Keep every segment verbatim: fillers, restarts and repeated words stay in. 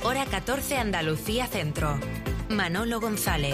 Hora catorce Andalucía Centro. Manolo González.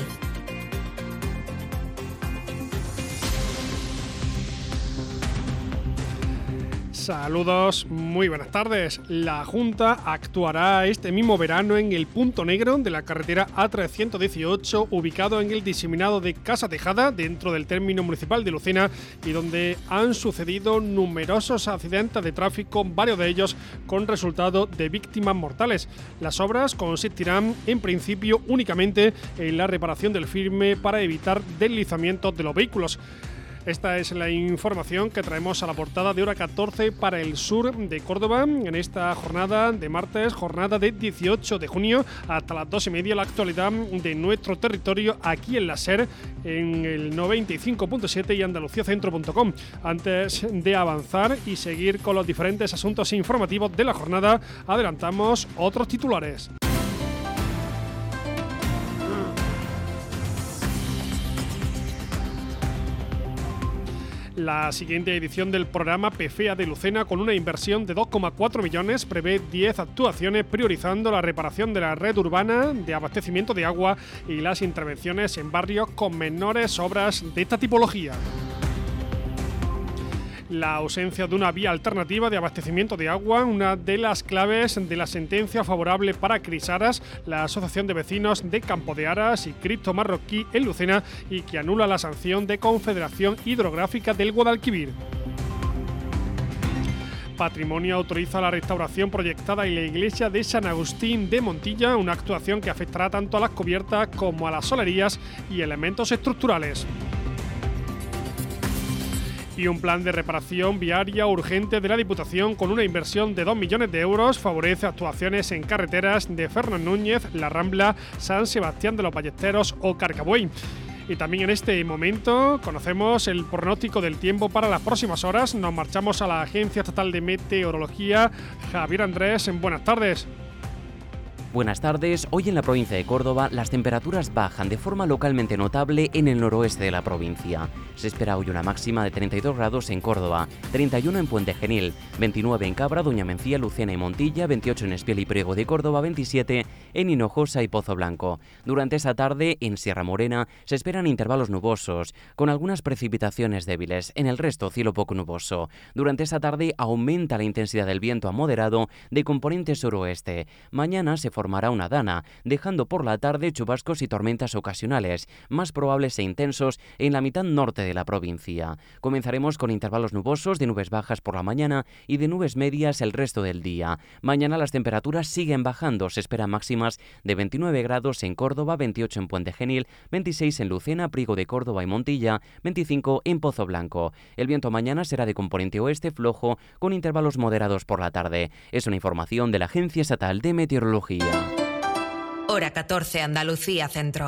Saludos, muy buenas tardes. La Junta actuará este mismo verano en el punto negro de la carretera A trescientos dieciocho, ubicado en el diseminado de Casa Tejada, dentro del término municipal de Lucena, y donde han sucedido numerosos accidentes de tráfico, varios de ellos con resultado de víctimas mortales. Las obras consistirán, en principio, únicamente en la reparación del firme para evitar deslizamientos de los vehículos. Esta es la información que traemos a la portada de Hora catorce para el sur de Córdoba en esta jornada de martes, jornada de dieciocho de junio, hasta las dos y media, la actualidad de nuestro territorio aquí en la SER, en el noventa y cinco punto siete y andaluciacentro punto com. Antes de avanzar y seguir con los diferentes asuntos informativos de la jornada, adelantamos otros titulares. La siguiente edición del programa PFEA de Lucena, con una inversión de dos coma cuatro millones, prevé diez actuaciones priorizando la reparación de la red urbana de abastecimiento de agua y las intervenciones en barrios con menores obras de esta tipología. La ausencia de una vía alternativa de abastecimiento de agua, una de las claves de la sentencia favorable para Crisaras, la Asociación de Vecinos de Campo de Aras y Cristo Marroquí en Lucena, y que anula la sanción de Confederación Hidrográfica del Guadalquivir. Patrimonio autoriza la restauración proyectada en la iglesia de San Agustín de Montilla, una actuación que afectará tanto a las cubiertas como a las solerías y elementos estructurales. Y un plan de reparación viaria urgente de la Diputación con una inversión de dos millones de euros favorece actuaciones en carreteras de Fernán Núñez, La Rambla, San Sebastián de los Ballesteros o Carcabuey. Y también en este momento conocemos el pronóstico del tiempo para las próximas horas. Nos marchamos a la Agencia Estatal de Meteorología. Javier Andrés, buenas tardes. Buenas tardes. Hoy en la provincia de Córdoba las temperaturas bajan de forma localmente notable en el noroeste de la provincia. Se espera hoy una máxima de treinta y dos grados en Córdoba, treinta y uno en Puente Genil, veintinueve en Cabra, Doña Mencía, Lucena y Montilla, veintiocho en Espiel y Priego de Córdoba, veintisiete en Hinojosa y Pozo Blanco. Durante esta tarde en Sierra Morena se esperan intervalos nubosos, con algunas precipitaciones débiles. En el resto cielo poco nuboso. Durante esta tarde aumenta la intensidad del viento a moderado de componente suroeste. Mañana se formará una dana, dejando por la tarde chubascos y tormentas ocasionales, más probables e intensos en la mitad norte de la provincia. Comenzaremos con intervalos nubosos de nubes bajas por la mañana y de nubes medias el resto del día. Mañana las temperaturas siguen bajando, se esperan máximas de veintinueve grados en Córdoba, veintiocho en Puente Genil, veintiséis en Lucena, Priego de Córdoba y Montilla, veinticinco en Pozo Blanco. El viento mañana será de componente oeste flojo, con intervalos moderados por la tarde. Es una información de la Agencia Estatal de Meteorología. Hora catorce Andalucía Centro.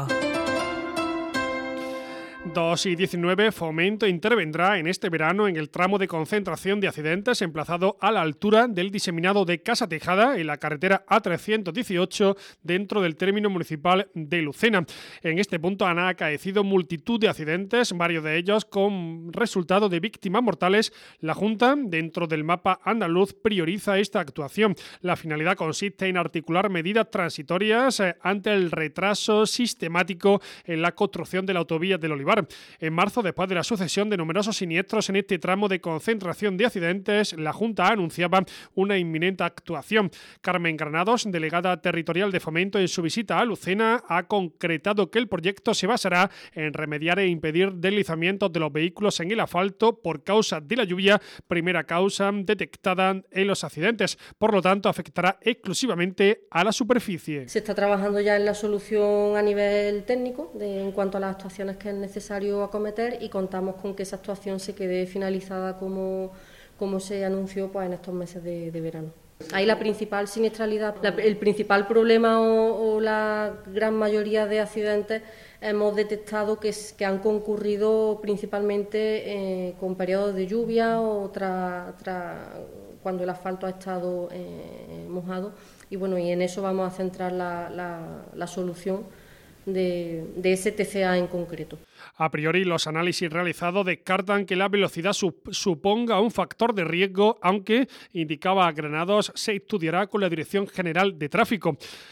dos y diecinueve, Fomento intervendrá en este verano en el tramo de concentración de accidentes emplazado a la altura del diseminado de Casa Tejada en la carretera A trescientos dieciocho dentro del término municipal de Lucena. En este punto han acaecido multitud de accidentes, varios de ellos con resultado de víctimas mortales. La Junta, dentro del mapa andaluz, prioriza esta actuación. La finalidad consiste en articular medidas transitorias ante el retraso sistemático en la construcción de la autovía del Olivar. En marzo, después de la sucesión de numerosos siniestros en este tramo de concentración de accidentes, la Junta anunciaba una inminente actuación. Carmen Granados, delegada territorial de Fomento, en su visita a Lucena, ha concretado que el proyecto se basará en remediar e impedir deslizamientos de los vehículos en el asfalto por causa de la lluvia, primera causa detectada en los accidentes. Por lo tanto, afectará exclusivamente a la superficie. Se está trabajando ya en la solución a nivel técnico de, en cuanto a las actuaciones que es necesario acometer, y contamos con que esa actuación se quede finalizada como, como se anunció pues, en estos meses de, de verano. Ahí la principal siniestralidad, la, el principal problema o, o la gran mayoría de accidentes hemos detectado que, que han concurrido principalmente eh, con periodos de lluvia o tra, tra, cuando el asfalto ha estado eh, mojado, y bueno, y en eso vamos a centrar la, la, la solución de, de ese T C A en concreto. A priori, los análisis realizados descartan que la velocidad sup- suponga un factor de riesgo, aunque, indicaba Granados, se estudiará con la Dirección General de Tráfico.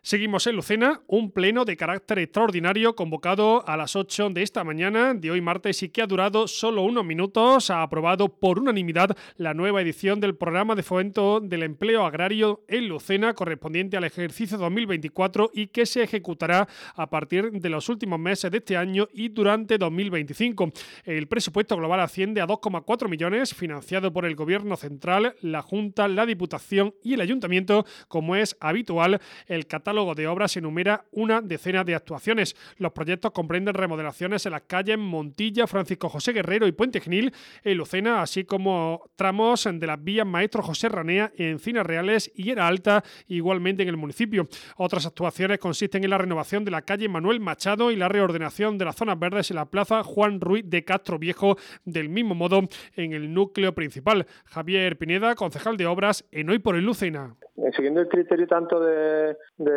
Seguimos en Lucena, un pleno de carácter extraordinario convocado a las ocho de esta mañana de hoy martes y que ha durado solo unos minutos. Ha aprobado por unanimidad la nueva edición del programa de fomento del empleo agrario en Lucena correspondiente al ejercicio dos mil veinticuatro y que se ejecutará a partir de los últimos meses de este año y durante dos mil veinticinco. El presupuesto global asciende a dos coma cuatro millones, financiado por el Gobierno central, la Junta, la Diputación y el Ayuntamiento. Como es habitual, el catálogo de obras enumera una decena de actuaciones. Los proyectos comprenden remodelaciones en las calles Montilla, Francisco José Guerrero y Puente Genil en Lucena, así como tramos de las vías Maestro José Ranea, Encinas Reales y Era Alta, igualmente en el municipio. Otras actuaciones consisten en la renovación de la calle Manuel Machado y la reordenación de las zonas verdes en la plaza Juan Ruiz de Castro Viejo, del mismo modo en el núcleo principal. Javier Pineda, concejal de Obras en Hoy por Hoy Lucena. Siguiendo el criterio tanto de, de,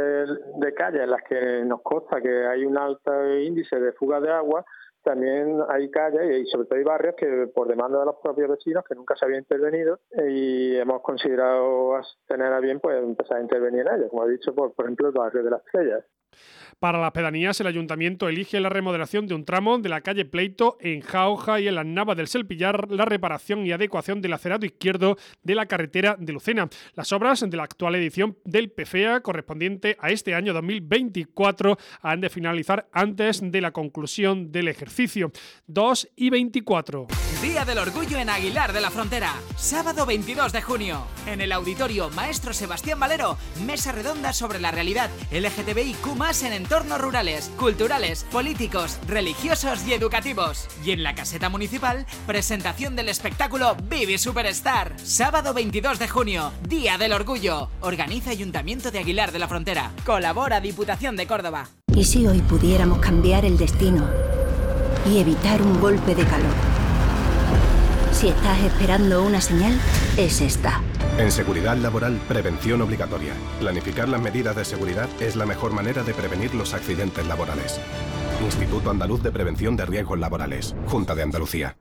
de calles en las que nos consta que hay un alto índice de fuga de agua, también hay calles y sobre todo hay barrios que por demanda de los propios vecinos que nunca se había intervenido y hemos considerado tener a bien pues empezar a intervenir en ellos, como he dicho, por, por ejemplo el barrio de Las Estrellas. Para las pedanías, el Ayuntamiento elige la remodelación de un tramo de la calle Pleito en Jauja y en las Navas del Selpillar, la reparación y adecuación del acerado izquierdo de la carretera de Lucena. Las obras de la actual edición del P F E A, correspondiente a este año dos mil veinticuatro, han de finalizar antes de la conclusión del ejercicio. dos y veinticuatro. Día del Orgullo en Aguilar de la Frontera. Sábado veintidós de junio. En el Auditorio Maestro Sebastián Valero, mesa redonda sobre la realidad L G T B I Q más, en entornos rurales, culturales, políticos, religiosos y educativos. Y en la caseta municipal, presentación del espectáculo Vivi Superstar. Sábado veintidós de junio, Día del Orgullo. Organiza Ayuntamiento de Aguilar de la Frontera. Colabora Diputación de Córdoba. ¿Y si hoy pudiéramos cambiar el destino y evitar un golpe de calor? Si estás esperando una señal, es esta. En seguridad laboral, prevención obligatoria. Planificar las medidas de seguridad es la mejor manera de prevenir los accidentes laborales. Instituto Andaluz de Prevención de Riesgos Laborales. Junta de Andalucía.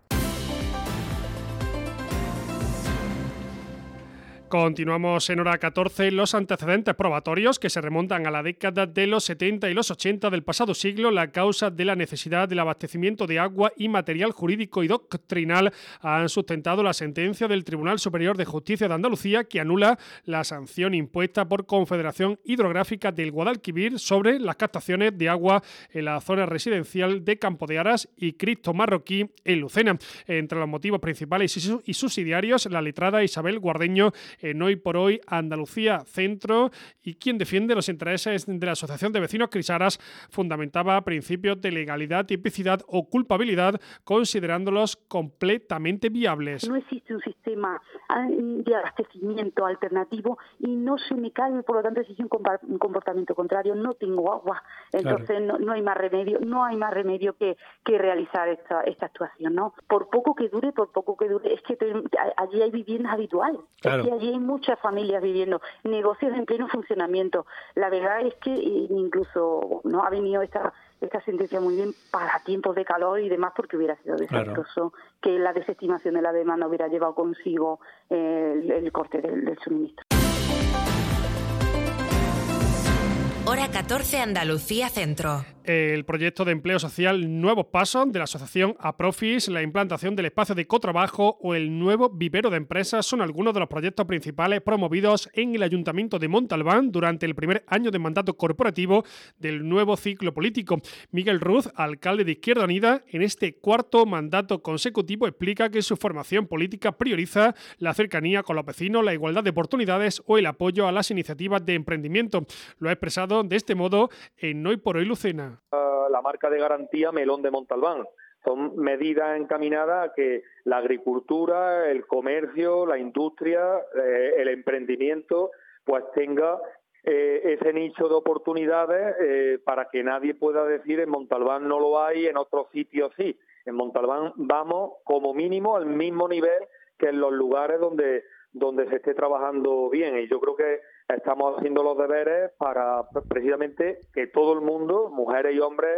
Continuamos en hora catorce. Los antecedentes probatorios que se remontan a la década de los setenta y los ochenta del pasado siglo, la causa de la necesidad del abastecimiento de agua y material jurídico y doctrinal han sustentado la sentencia del Tribunal Superior de Justicia de Andalucía que anula la sanción impuesta por Confederación Hidrográfica del Guadalquivir sobre las captaciones de agua en la zona residencial de Campo de Aras y Cristo Marroquí en Lucena. Entre los motivos principales y subsidiarios, la letrada Isabel Guardeño en Hoy por Hoy Andalucía Centro, y quien defiende los intereses de la Asociación de Vecinos Crisaras, fundamentaba principios de legalidad, tipicidad o culpabilidad, considerándolos completamente viables. No existe un sistema de abastecimiento alternativo y no se me cae, por lo tanto existe un comportamiento contrario. No tengo agua, entonces claro. no, no hay más remedio, no hay más remedio que, que realizar esta, esta actuación, ¿no? Por poco que dure, por poco que dure, es que te, allí hay viviendas habituales, claro. Es que allí hay muchas familias viviendo, negocios en pleno funcionamiento. La verdad es que incluso no ha venido esta esta sentencia muy bien para tiempos de calor y demás, porque hubiera sido desastroso claro. que la desestimación de la demanda hubiera llevado consigo eh, el, el corte del, del suministro. Hora catorce, Andalucía Centro. El proyecto de empleo social Nuevos Pasos de la asociación Aprofis, la implantación del espacio de cotrabajo o el nuevo vivero de empresas son algunos de los proyectos principales promovidos en el Ayuntamiento de Montalbán durante el primer año de mandato corporativo del nuevo ciclo político. Miguel Ruz, alcalde de Izquierda Unida, en este cuarto mandato consecutivo explica que su formación política prioriza la cercanía con los vecinos, la igualdad de oportunidades o el apoyo a las iniciativas de emprendimiento. Lo ha expresado de este modo en Hoy por Hoy Lucena. La marca de garantía Melón de Montalbán. Son medidas encaminadas a que la agricultura, el comercio, la industria, eh, el emprendimiento, pues tenga eh, ese nicho de oportunidades eh, para que nadie pueda decir en Montalbán no lo hay, en otros sitios sí. En Montalbán vamos como mínimo al mismo nivel que en los lugares donde donde se esté trabajando bien, y yo creo que estamos haciendo los deberes para precisamente que todo el mundo, mujeres y hombres,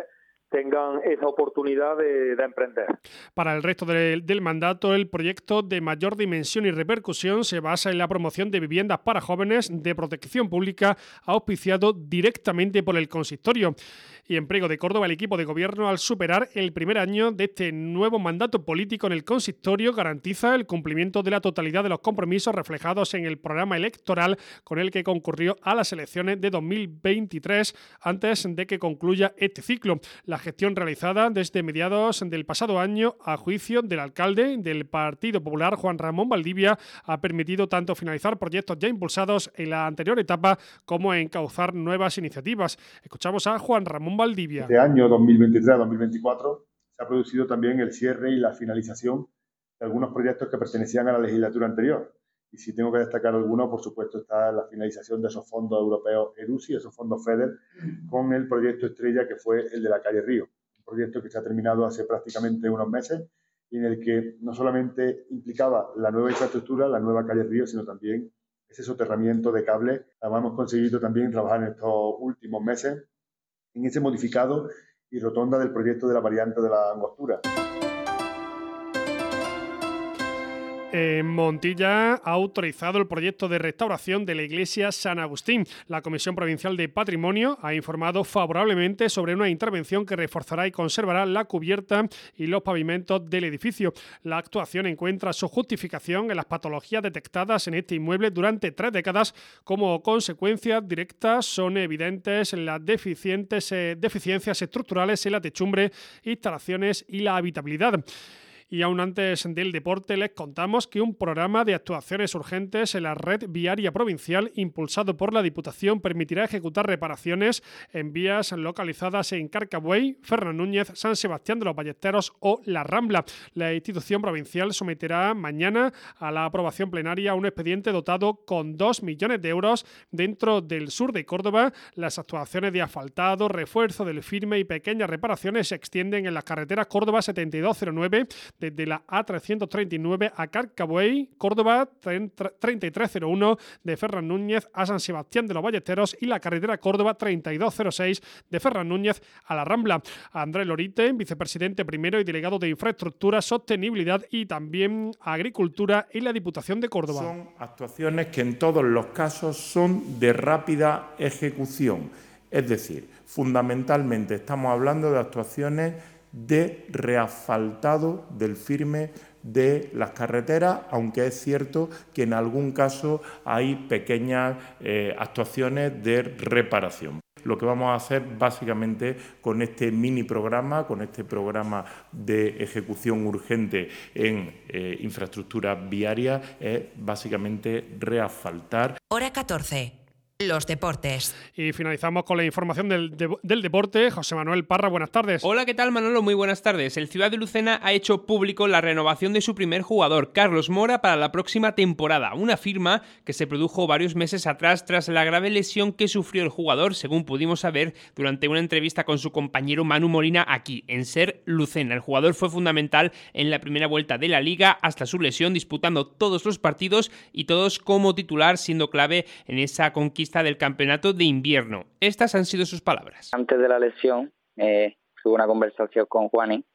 tengan esa oportunidad de, de emprender. Para el resto de, del mandato, el proyecto de mayor dimensión y repercusión se basa en la promoción de viviendas para jóvenes de protección pública, auspiciado directamente por el consistorio. Y en Priego de Córdoba, el equipo de gobierno, al superar el primer año de este nuevo mandato político en el consistorio, garantiza el cumplimiento de la totalidad de los compromisos reflejados en el programa electoral con el que concurrió a las elecciones de dos mil veintitrés antes de que concluya este ciclo. La gestión realizada desde mediados del pasado año, a juicio del alcalde del Partido Popular, Juan Ramón Valdivia, ha permitido tanto finalizar proyectos ya impulsados en la anterior etapa como encauzar nuevas iniciativas. Escuchamos a Juan Ramón Valdivia. Este año dos mil veintitrés dos mil veinticuatro se ha producido también el cierre y la finalización de algunos proyectos que pertenecían a la legislatura anterior. Y si tengo que destacar alguno, por supuesto, está la finalización de esos fondos europeos EDUSI, esos fondos FEDER, con el proyecto estrella que fue el de la calle Río. Un proyecto que se ha terminado hace prácticamente unos meses y en el que no solamente implicaba la nueva infraestructura, la nueva calle Río, sino también ese soterramiento de cable. Además, hemos conseguido también trabajar en estos últimos meses en ese modificado y rotonda del proyecto de la variante de la Angostura. En Montilla ha autorizado el proyecto de restauración de la iglesia San Agustín. La Comisión Provincial de Patrimonio ha informado favorablemente sobre una intervención que reforzará y conservará la cubierta y los pavimentos del edificio. La actuación encuentra su justificación en las patologías detectadas en este inmueble durante tres décadas. Como consecuencia directa son evidentes las deficientes, eh, deficiencias estructurales en la techumbre, instalaciones y la habitabilidad. Y aún antes del deporte, les contamos que un programa de actuaciones urgentes en la red viaria provincial impulsado por la Diputación permitirá ejecutar reparaciones en vías localizadas en Carcabuey, Ferran Núñez, San Sebastián de los Ballesteros o La Rambla. La institución provincial someterá mañana a la aprobación plenaria un expediente dotado con dos millones de euros. Dentro del sur de Córdoba, las actuaciones de asfaltado, refuerzo del firme y pequeñas reparaciones se extienden en las carreteras Córdoba setenta y dos cero nueve, desde la A trescientos treinta y nueve a Carcabuey, Córdoba treinta y tres cero uno, de Ferran Núñez a San Sebastián de los Ballesteros y la carretera Córdoba treinta y dos cero seis, de Ferran Núñez a La Rambla. Andrés Lorite, vicepresidente primero y delegado de Infraestructura, Sostenibilidad y también Agricultura en la Diputación de Córdoba. Son actuaciones que en todos los casos son de rápida ejecución. Es decir, fundamentalmente estamos hablando de actuaciones de reasfaltado del firme de las carreteras, aunque es cierto que en algún caso hay pequeñas eh, actuaciones de reparación. Lo que vamos a hacer básicamente con este mini programa, con este programa de ejecución urgente en eh, infraestructuras viarias, es básicamente reasfaltar. Hora catorce. Los deportes. Y finalizamos con la información del, de, del deporte. José Manuel Parra, buenas tardes. Hola, ¿qué tal, Manolo? Muy buenas tardes. El Ciudad de Lucena ha hecho público la renovación de su primer jugador, Carlos Mora, para la próxima temporada. Una firma que se produjo varios meses atrás tras la grave lesión que sufrió el jugador, según pudimos saber durante una entrevista con su compañero Manu Molina aquí, en SER Lucena. El jugador fue fundamental en la primera vuelta de la Liga hasta su lesión, disputando todos los partidos y todos como titular, siendo clave en esa conquista del campeonato de invierno. Estas han sido sus palabras. Antes de la lesión eh, tuve una conversación con Juani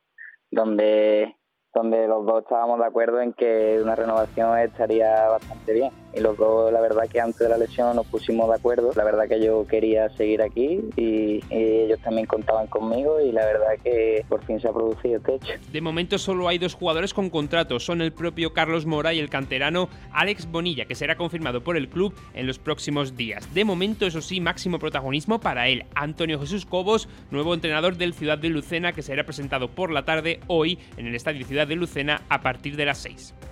donde, donde los dos estábamos de acuerdo en que una renovación estaría bastante bien. Y los dos, la verdad que antes de la lesión nos pusimos de acuerdo. La verdad que yo quería seguir aquí y, y ellos también contaban conmigo y la verdad que por fin se ha producido este hecho. De momento solo hay dos jugadores con contrato. Son el propio Carlos Mora y el canterano Alex Bonilla, que será confirmado por el club en los próximos días. De momento, eso sí, máximo protagonismo para él. Antonio Jesús Cobos, nuevo entrenador del Ciudad de Lucena, que será presentado por la tarde hoy en el Estadio Ciudad de Lucena a partir de las seis.